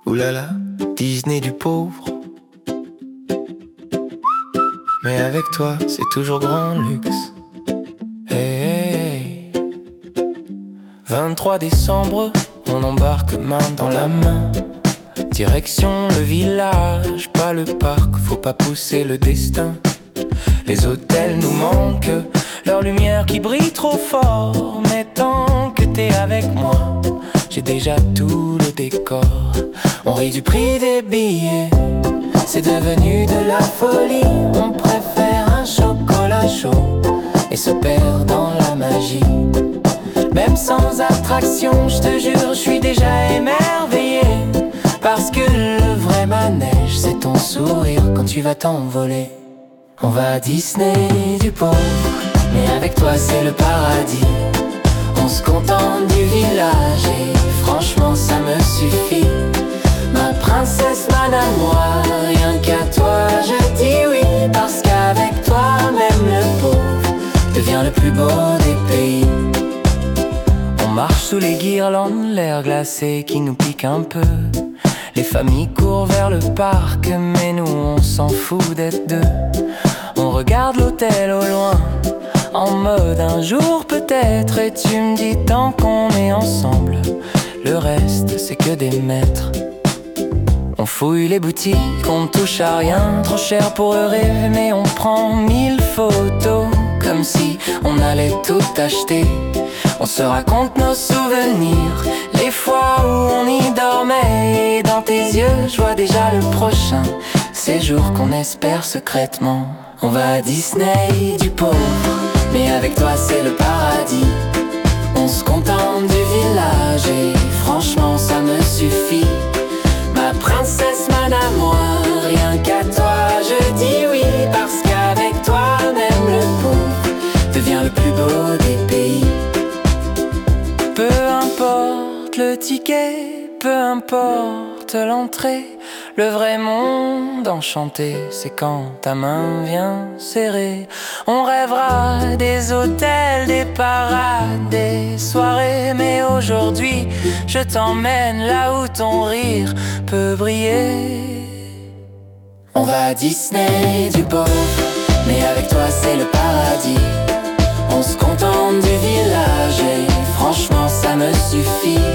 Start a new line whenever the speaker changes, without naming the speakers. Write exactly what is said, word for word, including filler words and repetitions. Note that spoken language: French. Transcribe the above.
Oulala, Disney du pauvre. Mais avec toi, c'est toujours grand luxe. Hey, hey, hey. vingt-trois décembre, on embarque main dans la main. Direction le village, pas le parc, faut pas pousser le destin. Les hôtels nous manquent, leur lumière qui brille trop fort. Mais tant que t'es avec moi, j'ai déjà tout le décor. On rit du prix des billets, c'est devenu de la folie. On préfère un chocolat chaud et se perd dans la magie. Même sans attraction, je te jure, je suis déjà émerveillé. Parce que le vrai manège, c'est ton sourire quand tu vas t'envoler. On va à Disney du pauvre, mais avec toi c'est le paradis. On se contente du village et franchement ça me suffit. Ma princesse, madame, moi, rien qu'à toi je dis oui. Parce qu'avec toi même le pauvre devient le plus beau des pays. On marche sous les guirlandes, l'air glacé qui nous pique un peu. Les familles courent vers le parc, mais nous on s'en fout d'être deux. On regarde l'hôtel au loin, en mode un jour peut-être. Et tu me dis tant qu'on est ensemble, le reste c'est que des mètres. On fouille les boutiques, on touche à rien. Trop cher pour rêver, mais on prend mille photos. Comme si on allait tout acheter. On se raconte nos souvenirs, les fois où on y dormait. Et dans tes yeux, je vois déjà le prochain séjour qu'on espère secrètement. On va à Disney du pauvre, mais avec toi c'est le paradis. On se contente du village et franchement ça me suffit. Ma princesse, madame, moi, rien qu'à toi je dis oui. Parce qu'avec toi même le pauvre devient le plus beau des pays. Peu importe le ticket, peu importe l'entrée, le vrai monde enchanté, c'est quand ta main vient serrer. On rêvera des hôtels, des parades, des soirées. Mais aujourd'hui, je t'emmène là où ton rire peut briller. On va à Disney du pauvre, mais avec toi c'est le paradis. On se contente du village et franchement ça me suffit.